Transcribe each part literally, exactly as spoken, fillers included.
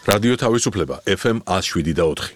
რადიო თავისუფლება ეფ ემ one oh seven და four.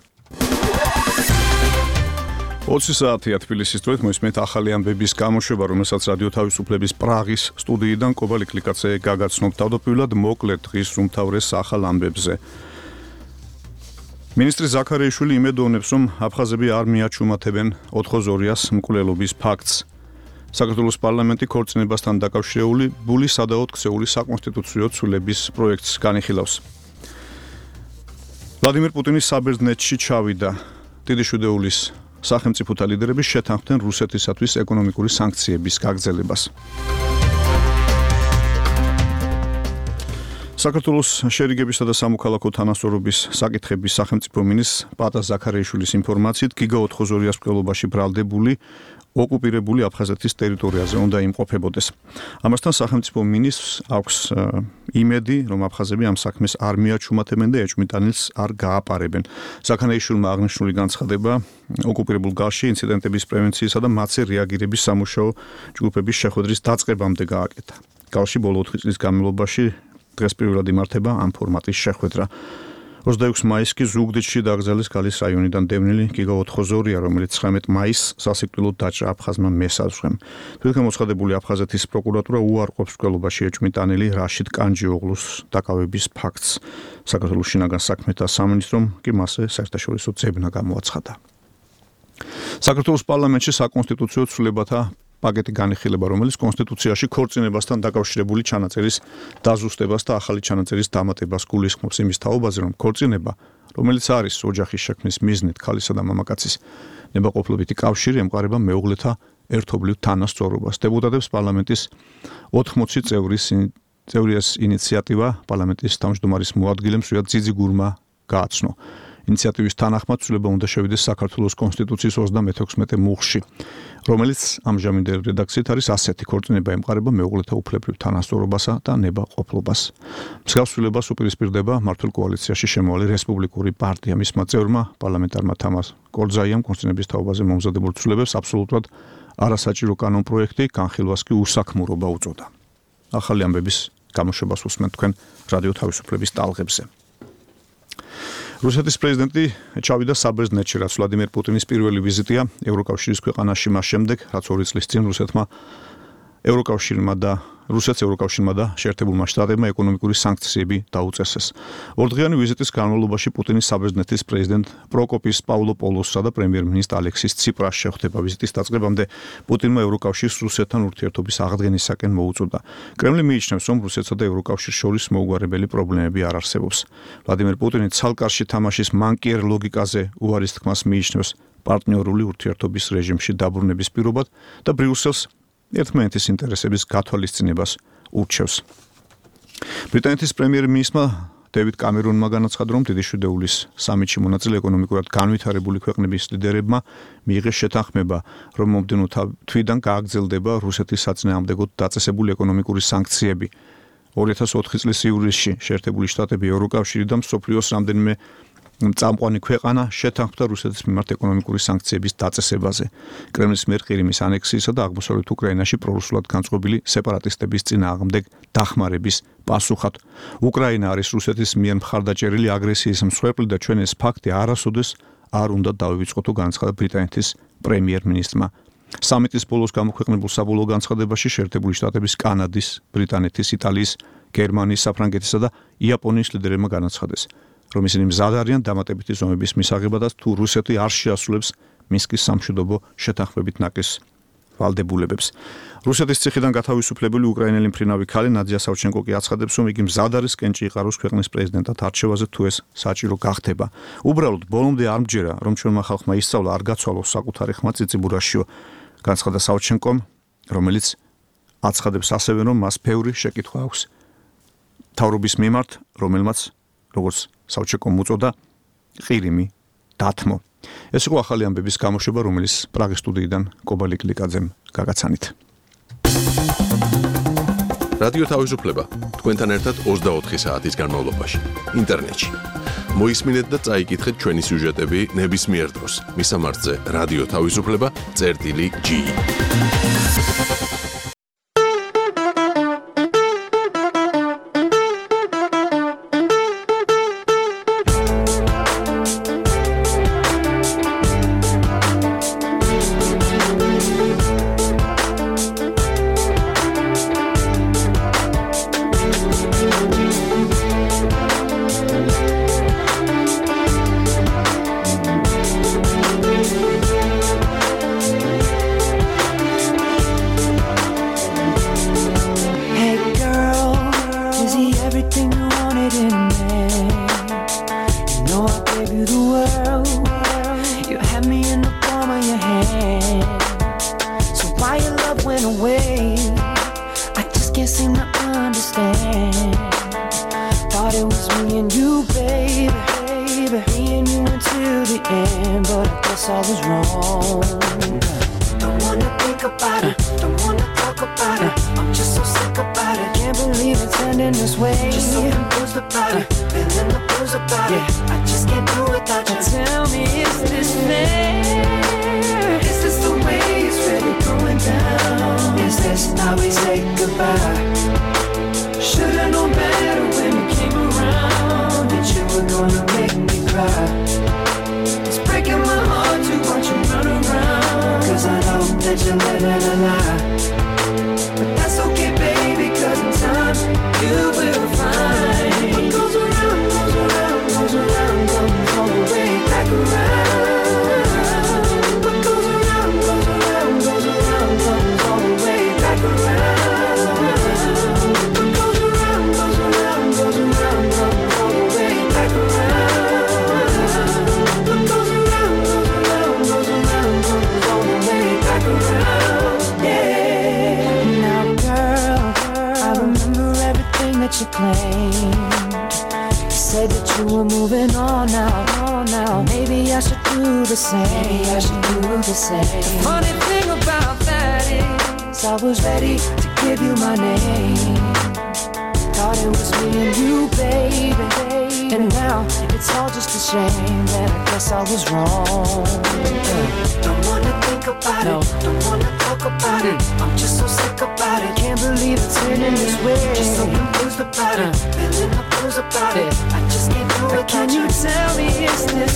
ოცი საათია თბილისის დროით მოისმენთ ახალი ამბების გამოშვება, რომელსაც რადიო თავისუფლების პრაღის სტუდიიდან კობალი კლიკაცე გაგაცნობ. თავდაპირველად მოკლედ დღის უმთავრეს ახალ ამბებზე. მინისტრი ზაქარიაშვილი იმედოვნებს, რომ აფხაზები არ მიაჩუმათებენ ოთხ-ას მკვლელობის ფაქტს. საქართველოს პარლამენტი ქორწინებასთან დაკავშირებული ბული სადაოდ ქცეული საკონსტიტუციო ცვლილების პროექტს განიხილავს. ვლადიმერ პუტინის საბერძნეთში ჩავიდა. დიდი შვიდეულის სახელმწიფოთა ლიდერები შეთანხმდნენ რუსეთისათვის ეკონომიკური სანქციების გაგრძელებას. საქართველოს შერიგებისა და სამოქალაქო თანასწორობის საკითხების სახელმწიფო მინისტრ პატა ზაქარიაშვილის ინფორმაციით, გიგა ოთხ-ას მკვლელობაში ბრალდებული ოკუპირებული აფხაზეთის ტერიტორიაზე უნდა იმყოფებოდეს. ამასთან სახელმწიფო მინისტრს აქვს იმედი, რომ აფხაზები ამ საქმეს არ მიაჩუმათებენ და ეჭვმიტანილს არ გააპარებენ. ზაქარიაშვილმა აღნიშნული განცხადება ოკუპირებულ გალში ინციდენტების პრევენციისა და მათზე რეაგირების სამუშაო ჯგუფების შეხვედრის დაწყებამდე გააკეთა. გალში ბოლო ოთხი წლის განმავლობაში დღეს პირველად იმართება ამ ფორმატის შეხვედრა. ოცდაექვსი მაისს კი ზუგდიდში დაკრძალეს გალის რაიონიდან დევნილი გიგა ოთხ-ია, რომელიც ცხრამეტ მაისს სასიკვდილოდ დაჭრა აფხაზმა მესაზღვრემ. თვითონ მოცხადებული აფხაზეთის პროკურატურა უარყოფს მკვლელობაში ეჭვმიტანილი რაშიდ კანჯიოღლუს დაკავების ფაქტს. საქართველოს შინაგან საქმეთა სამინისტრომ კი მასზე საერთაშორისო ძებნა გამოაცხადა. საქართველოს პარლამენტში საკონსტიტუციო ცვლილებათა პაკეტი განიხილება, რომელიც კონსტიტუციაში ქორწინებასთან დაკავშირებული ჩანაწერის დაზუსტებას და ახალი ჩანაწერის დამატებას გულისხმობს იმის თაობაზე, რომ ქორწინება, რომელიც არის ოჯახის შექმნის მიზნით ქალისა და მამაკაცის ნებაყოფლობითი კავშირი, ემყარება მეუღლეთა ერთობლივ თანასწორობას. დეპუტატებს პარლამენტის ოთხმოცი წევრის წევრის ინიციატივა პარლამენტის თავმჯდომარის მოადგილემ სვიად ძიძიგურმა გააცნო. ინიციატივის თანახმად ცვლილება უნდა შევიდეს საქართველოს კონსტიტუციის ოცდამეთექვსმეტე მუხლში, რომელიც ამჟამინდელი რედაქციით არის ასეთი: ქორწინება ემყარება მეუღლეთა უფლებრივ თანასწორობასა და ნებაყოფლობას. მსგავს ცვლილებას უპირისპირდება მმართველ კოალიციაში შემავალი რესპუბლიკური პარტია. მისმა წევრმა პარლამენტარმა თამაზ კორძაიამ ქორწინების თაობაზე მომზადებულ ცვლილებებს აბსოლუტურად არასაჭირო კანონპროექტი, განხილვას კი უსაქმურობა უწოდა. ახალი ამბების გამოშვებას უსმენთ თქვენ რადიო თავისუფლების ტალღებზე. რუსეთის პრეზიდენტი ჩავიდა საბერძნეთში, რაც ვლადიმერ პუტინის პირველი ვიზიტია ევროკავშირის ქვეყანაში მას შემდეგ, რაც ორი წლის წინ რუსეთმა ევროკავშირმა და რუსეთს ევროკავშირმა და შეერთებულმა შტატებმა ეკონომიკური სანქციები დაუწესეს. ორდღიანი ვიზიტის განმავლობაში პუტინის საბერძნეთის პრეზიდენტ პროკოპის პავლოპოლოსსა და პრემიერ-მინისტრ ალექსის ციპრას შეხვდება. ვიზიტის დაწყებამდე პუტინმა ევროკავშირს რუსეთთან ურთიერთობის აღდგენისაკენ მოუწოდა. კრემლი მიიჩნევს, რომ რუსეთსა და ევროკავშირს შორის მოუგვარებელი პრობლემები არ არსებობს. ვლადიმერ პუტინი ცალკარში თამაშის მანკიერ ლოგიკაზე უარის თქმას მიიჩნევს პარტნიორული ურთიერთობის რეჟიმში დაბრუნების პირობად და ბრიუსელს ერთმანეთის ინტერესების გათვალისწინებას ურჩევს. ბრიტანეთის პრემიერ-მინისტრმა დევიდ კამერონმა განაცხადა, რომ დიდი შვიდეულის სამიტში მონაწილე ეკონომიკურად განვითარებული ქვეყნების ლიდერებმა მიიღეს შეთანხმება, რომ მომდევნო თვიდან გააგრძელდება რუსეთის საწინააღმდეგოდ დაწესებული ეკონომიკური სანქციები. ორი ათას ოთხი წლის ივლისში შეერთებული შტატები, ევროკავშირი და მსოფლიოს რამდენიმე წამყვანი ქვეყანა შეთანხმდა რუსეთის მიმართ ეკონომიკური სანქციების დაწესებაზე. კრემლის მიერ ყირიმის ანექსიისა და აღმოსავლეთ უკრაინაში პრორუსულად განწყობილი სეპარატისტების წინააღმდეგ დახმარების პასუხად. უკრაინა არის რუსეთის მიერ მხარდაჭერილი აგრესიის მსხვერპლი და ჩვენ ეს ფაქტი არასოდეს არ უნდა დავივიწყოთ, განცხადა ბრიტანეთის პრემიერ-მინისტრმა. სამიტის ბოლოს გამოქვეყნებულ საბოლოო განცხადებაში შეერთებული შტატების, კანადის, ბრიტანეთის, იტალიის, გერმანიის, საფრანგეთისა და იაპონიის ლიდერებმა განაცხადეს, რომ ისინი მზად არიან დამატებითი ზომების მისაღებადაც, თუ რუსეთი არ შეასრულებს მინსკის სამშვიდობო შეთანხმებით ნაკლის ვალდებულებებს. რუსეთის ციხიდან გათავისუფლებული უკრაინელი მფრინავი ქალი ნადია სავჩენკო კი აცხადებს, რომ იგი მზად არის კენჭი იყაროს ქვეყნის პრეზიდენტად არჩევაზე, თუ ეს საჭირო გახდება. უბრალოდ ბოლომდე არ მჯერა, რომ ჩვენმა ხალხმა ისწავლა არ გაცვალოს საკუთარი ხმა წიწიბურაშიო, განცხადა სავჩენკომ, რომელიც აცხადებს ასევე, რომ მას ბევრი შეკითხვა აქვს მთავრობის მიმართ, რომელმაც როგორც სავჩენკომ უწოდა ყირიმი დათმო. ეს იყო ახალი ამბების გამოშვება, რომელიც პრაღის სტუდიიდან კობალი კლიკაძემ გაგაცანით. რადიო თავისუფლება თქვენთან ერთად ოცდაოთხი საათის განმავლობაში ინტერნეტში. მოისმინეთ და წაიკითხეთ ჩვენი სიუჟეტები ნებისმიერ დროს. მისამართზე რადიო თავისუფლება წერტილი ჯი. I just can't seem to understand. Thought it was me and you, baby, baby. Me and you until the end, but I guess I was wrong. Don't wanna think about it, don't wanna talk about it. I'm just so sick about it. Can't believe it's ending this way. Just so confused about it, feeling the blues about it. I just can't do without you. Tell me, is this fair? Is this the way it's really going down? Is this how we say goodbye? Should've known better when we came around that you were gonna make me cry. It's breaking my heart to watch you run around, 'cause I know that you're living a lie. But that's okay, baby, 'cause in time you will find what goes around, goes around, goes around, comes all the way back around. What goes around, goes around, goes around, comes all the way back around. What goes around, goes around, goes around, comes all the way back around. What goes around, goes around, goes around, comes all the way back around. Yeah. Now, girl, I remember everything that you claimed. You said that you were moving on now, on now. Maybe I should do the same. Maybe I should do the same. The funny thing about that is I was ready to give you my name. Thought it was me and you, baby, baby. And now it's all just a shame that I guess I was wrong. Don't wanna think about no. it, don't wanna talk about mm. it. I'm just so sick about it. Can't believe it's ending this way. Just so confused about uh. it, feeling the blues about uh. it. I just can't do it. Can you tell me, is this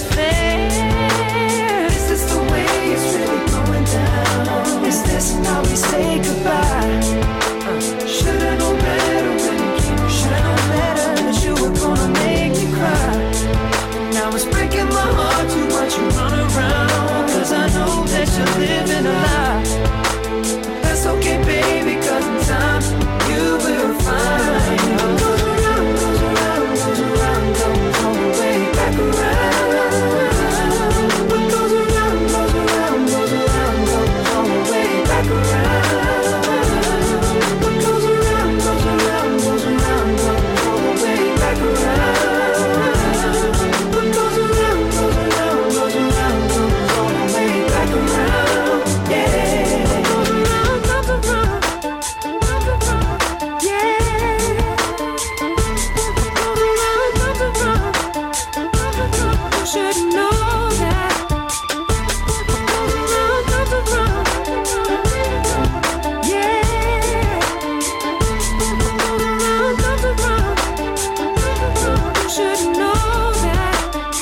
fair? Is this the way it's really going down? Is this how we say goodbye? Uh. Should've known better when you came. Should've known better that you were gonna make me cry. Now it's breaking my heart to watch you run around, 'cause I know that you're living a lie. But that's okay, baby, 'cause in time you will find what goes around, goes around, goes around, comes all the way back around. What goes around, goes around, goes around, comes all the way back around. What goes around, goes around, goes around, comes all the way back around. What goes around, goes around, goes around, comes all the way back around. Yeah. What goes around, comes around, comes around. Yeah. What goes around, comes around, comes around. You should know that. What goes around, comes around. Yeah. What goes around, comes around. You should know that.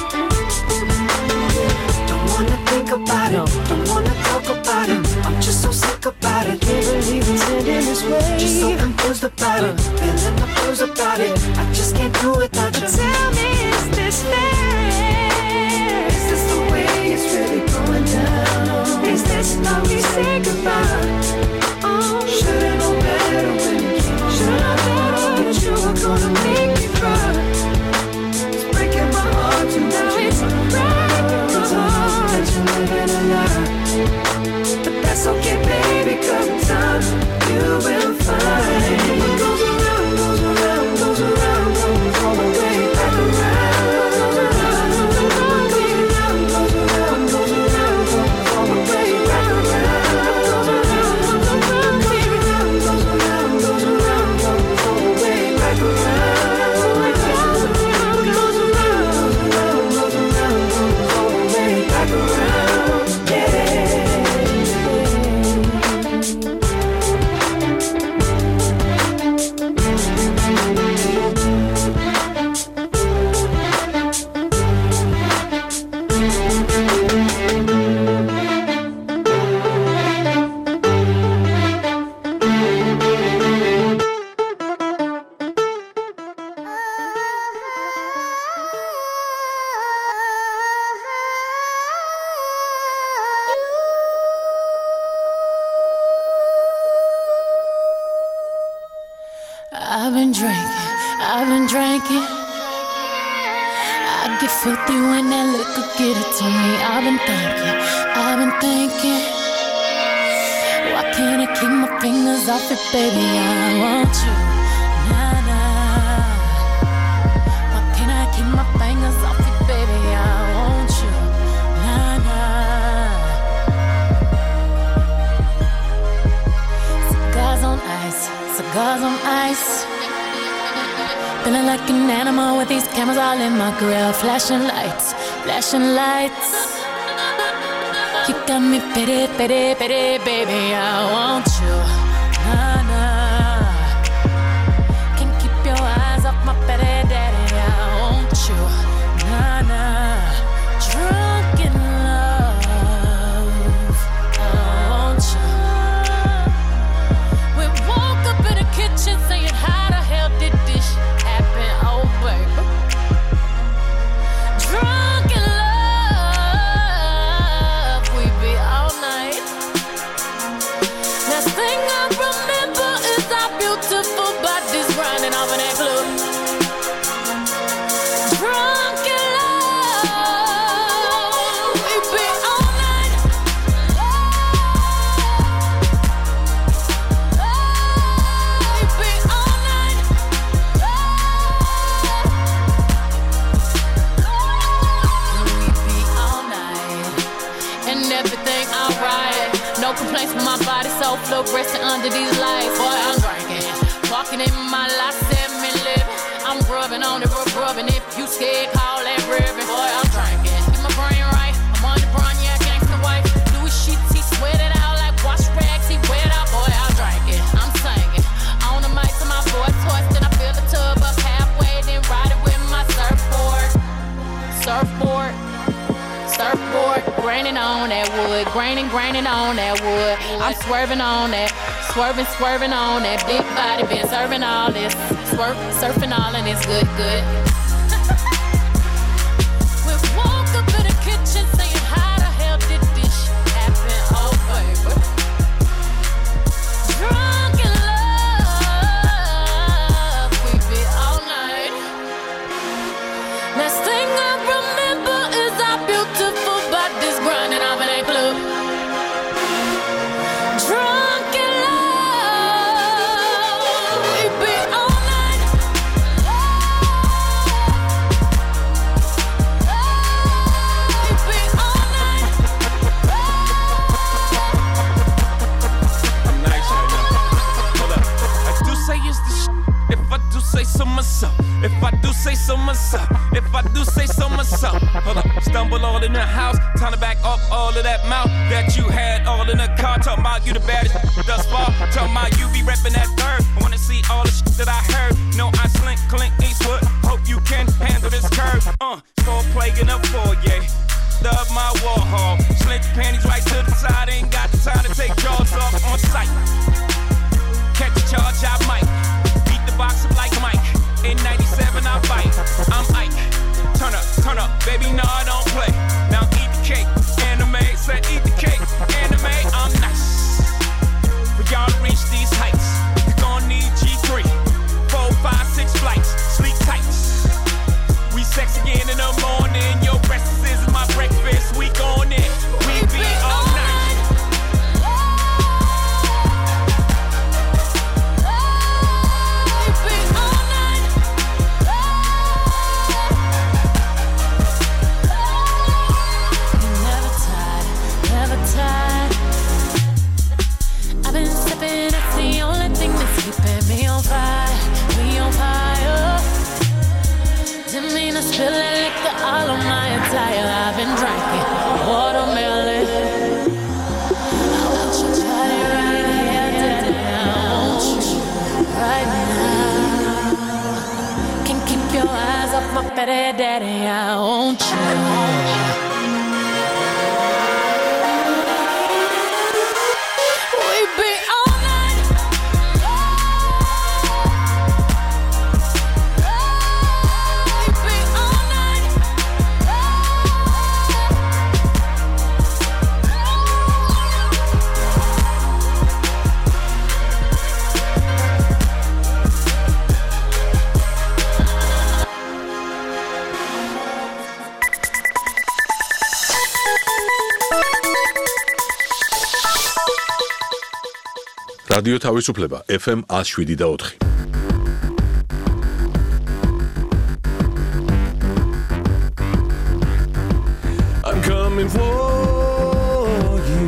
Don't wanna think about it, don't wanna talk about it. I'm just so sick about it. Can't believe it's ending this way. Just so confused about it, feeling the blues about it. I just can't do it without you. Tell me, is this fair? Is this the way it's really going down? Is this how we say goodbye? Oh, should've known better when you came. Should've known better that you were gonna make me cry. It's breaking my heart to now it's breaking my heart that you're living a lie. But that's okay, baby, 'cause in time you will find what goes around, goes around, goes around, comes all the way back around. What goes around, goes around, goes around, goes around, comes all the way back around. What goes around, goes around, goes around, goes around, goes around, comes all the way back around. What goes around, goes around, goes around, comes all the way back around. Yeah. I've been drinking, I've been drinking. I get filthy when that liquor get it to me. I've been thinking, I've been thinking. Why can't I keep my fingers off it, baby? I want you. Nah, nah. Why can't I keep my fingers off it, baby? I want you. Nah, nah. Cigars on ice, cigars on ice. Feeling like an animal with these cameras all in my grill. Flashing lights, flashing lights. You got me pity, pity, pity, baby, I want you. Nah, nah. Can't keep your eyes off my pity, daddy, I want you. Nah, nah. Drunk in love, I want you. We woke up in the kitchen saying, how the hell did this happen? Oh, baby. Drunk in love, we be all night. Last thing I remember is our beautiful bodies grinding off in that club. Drunk in love, we be all night. We be all night. We be all night. And everything alright. No complaints with my body, so fluorescent under these lights. Boy, I'm drinking, walking in my life, seven living. I'm rubbing on it, rub rubbing. If you scared, call that ribbon. Boy, I'm drinking, get my brain right. I'm on the brown, yeah, gangsta wife. Louis sheets, he sweat it out like wash rags. He wet out, boy, I'm drinking. I'm singing on the mic to my voice hoarse. Then I fill the tub up halfway, then ride it with my surfboard. Surfboard. Surfboard, graining on that wood, graining, graining on that wood. I'm swerving on that, swerving, swerving on that big body. Been serving all this, swerve, surfing all and it's good, good. We woke up in the kitchen saying, how the hell did this shit happen? Oh, baby. Drunk in love, we be all night. Last thing I remember is our beautiful bodies grinding off in that club. Drunk in love, we be all night. We be all night. I'm nice right now. Hold up. I do say it's the sh- if I do say so myself. If I do say so myself. If I do say so myself. Hold up. Stumble all in the house. Time to back up all of that mouth that you had all in the car. Talking about you the baddest thus far. Talking about you be repping that third. I wanna see all the shit that I heard. No, I slink, Clint Eastwood. Hope you can handle this curve. Uh, score play in the foyer. Love my Warhol. Slink your panties right to the side. Ain't got the time to take jaws off on sight. Catch a charge, I might. Beat the box up like Mike. In ninety-seven, I bite. I'm Ike. Turn up, turn up, baby, no, I don't play. Now eat the cake, anime. Said eat the cake, anime. I'm nice. For y'all to reach these heights, you gon' need G three. Four, five, six flights, sleep tights. We sex again in the morning. Your breakfast is my breakfast. We gon' in. We be all night. I've been sipping, it's the only thing that's keeping me on fire, me on fire. Didn't mean to spill that liquor all on my attire. I've been drinking watermelon. I want you body right here today. I want you right now. Can't keep your eyes off my petty daddy. I want you. რადიო თავისუფლება F M one oh seven და four. I'm coming for you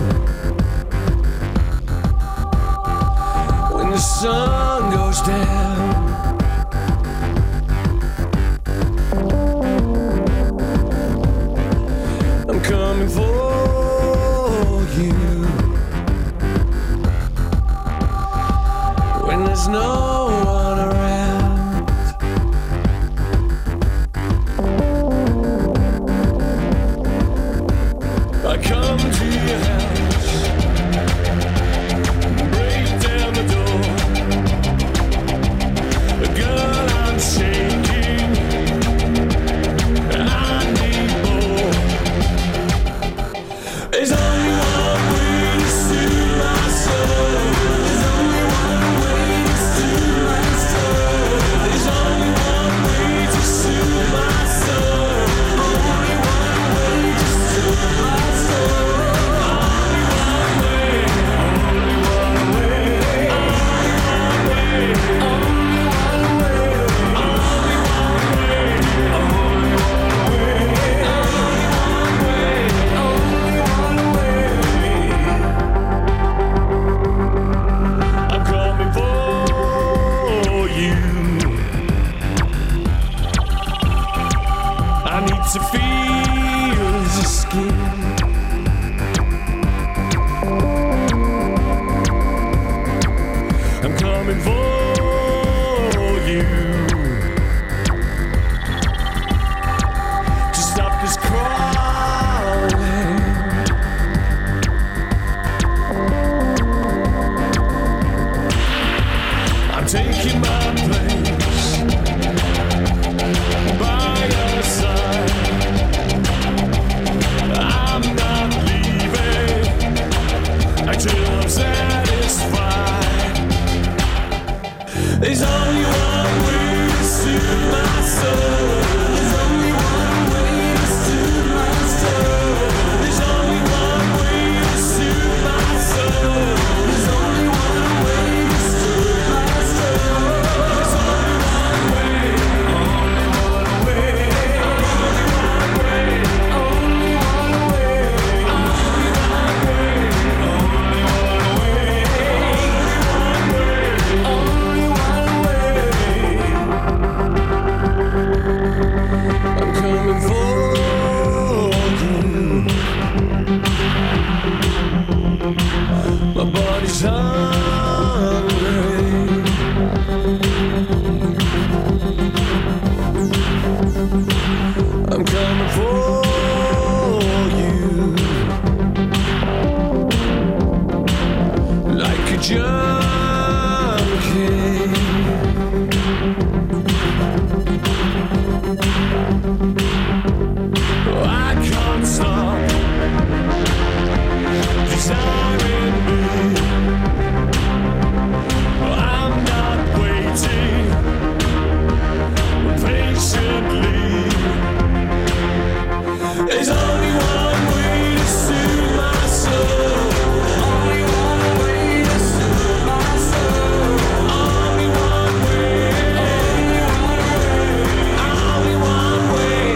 when the sun goes down. I'm coming for you when there's no one around. I come to your house, break down the door. Girl, I'm shaking, I need more. There's only one way to soothe my soul. There's only one way to soothe my soul. There's only one way to soothe my soul. Only one way to soothe my soul. Only one way. Only one way. Only one way. Only one way. Only one way. Only one way. I'm coming for you. I need to feel your skin. I'm coming for you to stop this crawling. I'm taking my place by your side. I'm not leaving until I'm satisfied. There's only one way to soothe my soul. There's only one way to soothe my soul. There's only one way to soothe my soul. There's only one way to soothe my soul. There's only one way. Only one way. Only one way. Only one way. Only one way. Only one way. Only one way. I'm coming for you. My body's hungry. I'm coming for you like a junkie. I can't stop desiring me. I'm not waiting patiently. There's only one way to soothe my soul. Only one way to soothe my soul. Only one way. Only one way.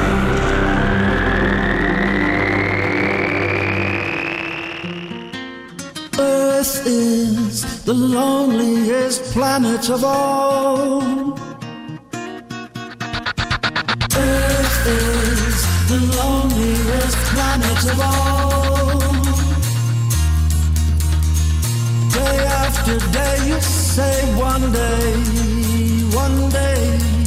Earth is the loneliest planet of all. Earth is the loneliest planet of all. Day after day you say one day, one day.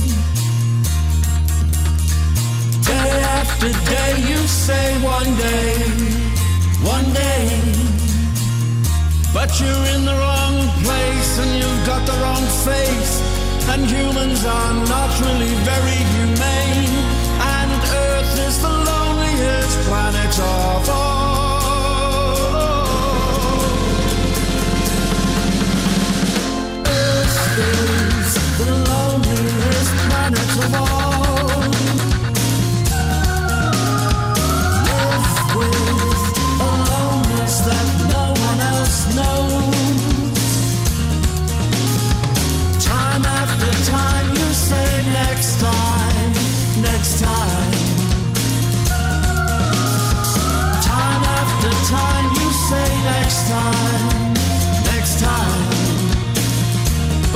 Day after day you say one day, one day. But you're in the wrong place and you've got the wrong face. And humans are not really very humane. And Earth is the loneliest planet of all. Earth is the loneliest planet of all. Live with a loneliness that no one else knows.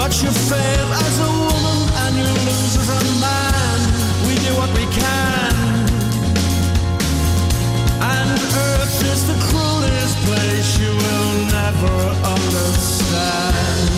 But you fail as a woman and you lose as a man. We do what we can. And Earth is the cruelest place you will never understand.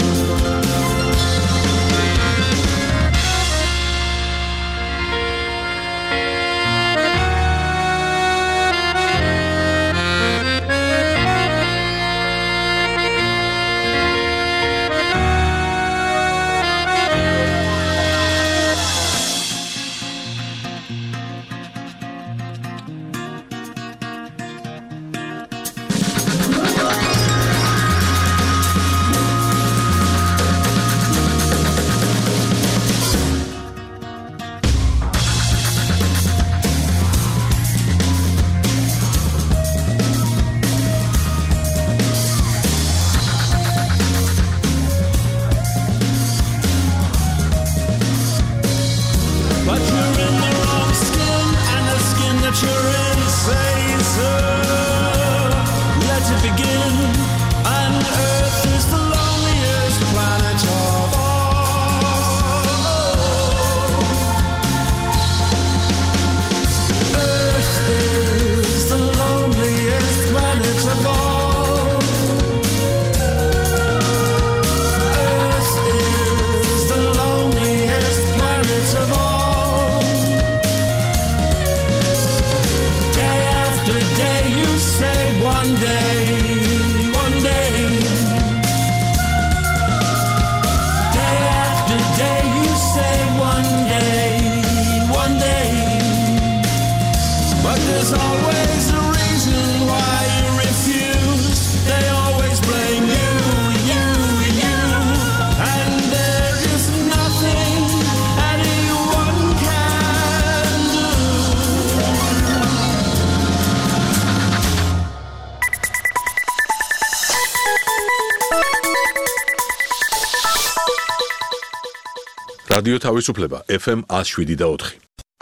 რადიო თავისუფლება ეფ ემ one oh seven და four.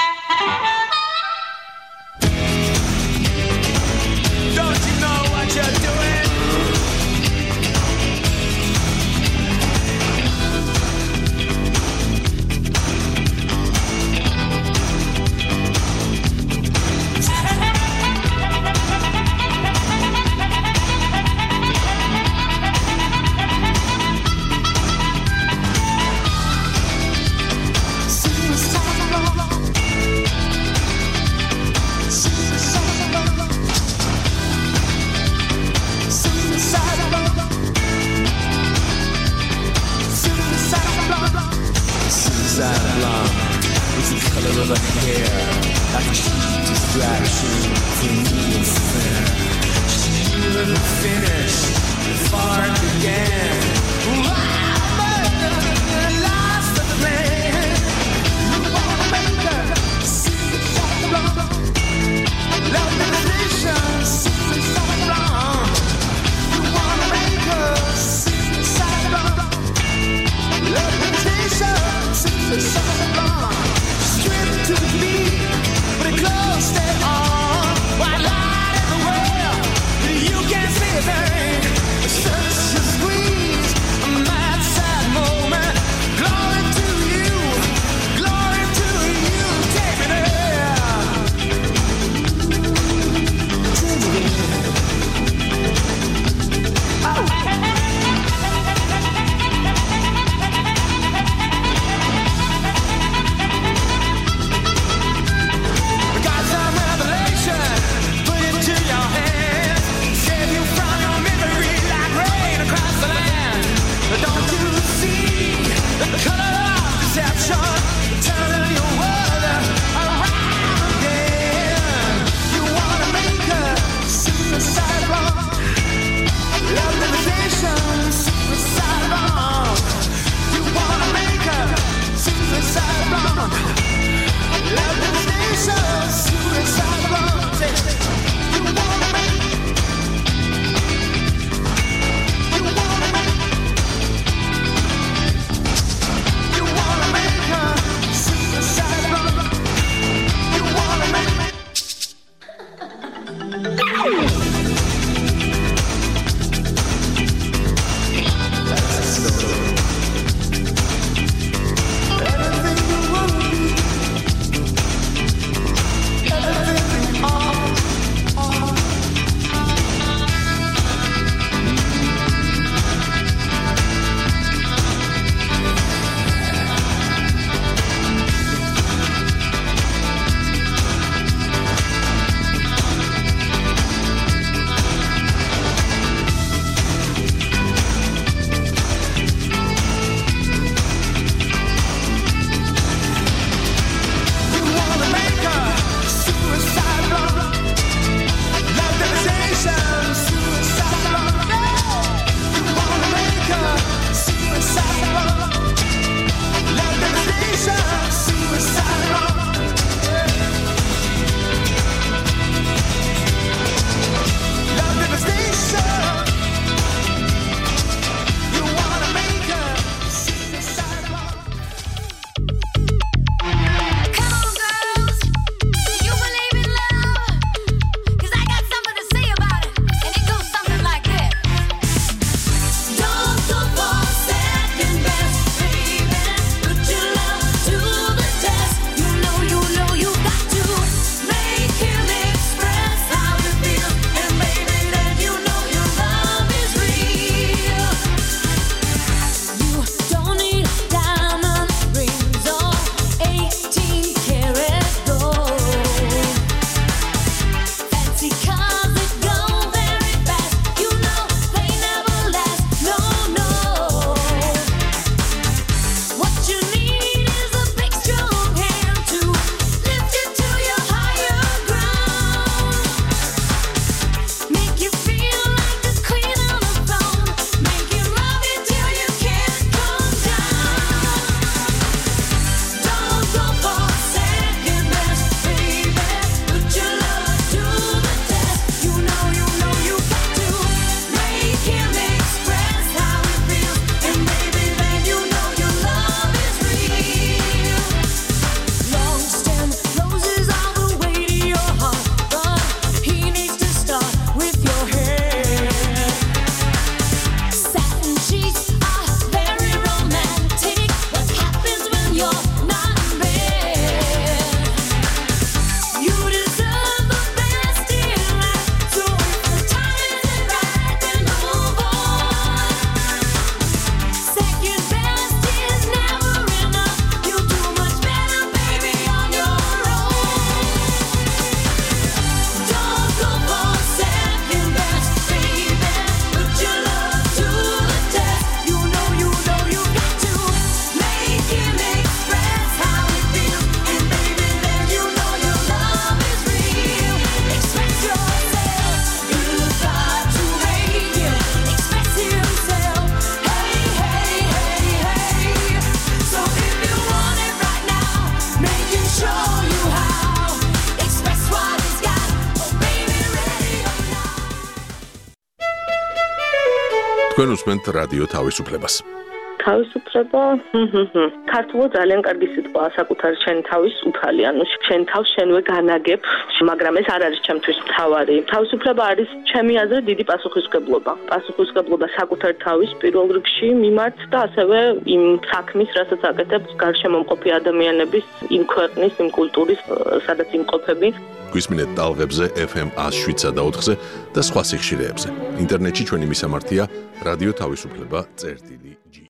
Don't you know what you're doing? Such a squeeze. თქვენ უსმენთ რადიო თავისუფლებას. თავისუფლება, ქართულად ძალიან კარგი სიტყვაა საკუთარ შენ თავის უფალი, ანუ შენ თავს შენვე განაგებ, მაგრამ ეს არ არის ჩემთვის მთავარი. თავისუფლება არის ჩემი აზრით დიდი პასუხისმგებლობა. პასუხისმგებლობა საკუთარ თავის პირველ რიგში მიმართ და ასევე იმ საქმის, რასაც აკეთებ გარშემო მყოფი ადამიანების, იმ ქვეყნის, იმ კულტურის, სადაც იმყოფები. გვისმინეთ ტალღებზე F M one oh seven და ოთხზე და სხვა სიხშირეებზე. ინტერნეტში ჩვენი მისამართია რადიო თავისუფლება წერტილი G.